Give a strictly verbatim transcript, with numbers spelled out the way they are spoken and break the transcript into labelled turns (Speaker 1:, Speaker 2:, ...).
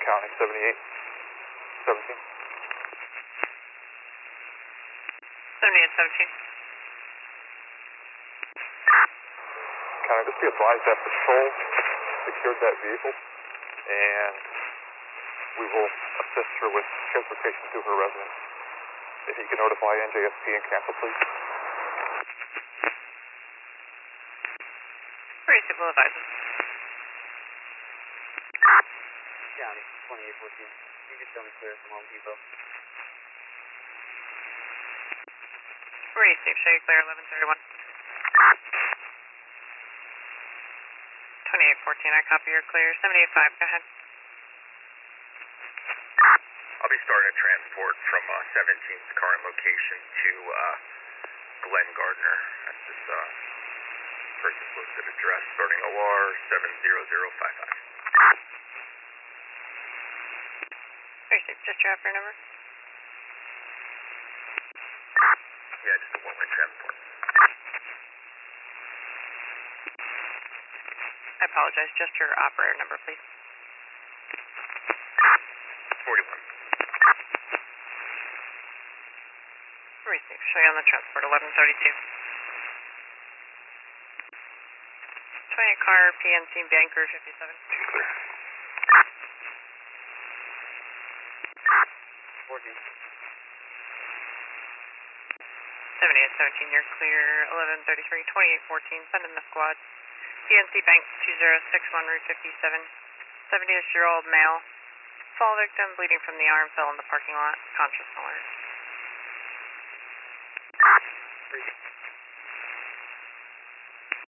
Speaker 1: County, seventy-eight seventeen.
Speaker 2: seventy-eight seventeen.
Speaker 1: County, just be advised that patrol secured that vehicle, and we will assist her with transportation to her residence. If you can notify N J S P and cancel, please.
Speaker 2: Reasonable advisement.
Speaker 3: County, twenty-eight fourteen. You can tell me clear from Home Depot.
Speaker 2: Pretty safe, show you clear, eleven thirty-one. twenty-eight fourteen, I copy your clear. seventy-eight five, go ahead.
Speaker 4: I'll be starting a transport from uh, seventeenth current location to uh, Glen Gardner. That's this uh, person's listed address, starting O R seven zero zero five five.
Speaker 2: Very safe, just your operator number.
Speaker 4: Yeah, just a one-way transport.
Speaker 2: I apologize, just your operator number, please.
Speaker 4: forty-one.
Speaker 2: Very safe, show you on the transport, eleven thirty-two. twenty car P N C Banker fifty-seven.
Speaker 3: fourteen.
Speaker 2: seventy-eight seventeen, you're clear, eleven thirty-three, twenty-eight fourteen, send in the squad. P N C Bank two zero six one, Route fifty-seven, seventy-year-old male. Fall victim, bleeding from the arm, fell in the parking lot, conscious alert.
Speaker 3: Three.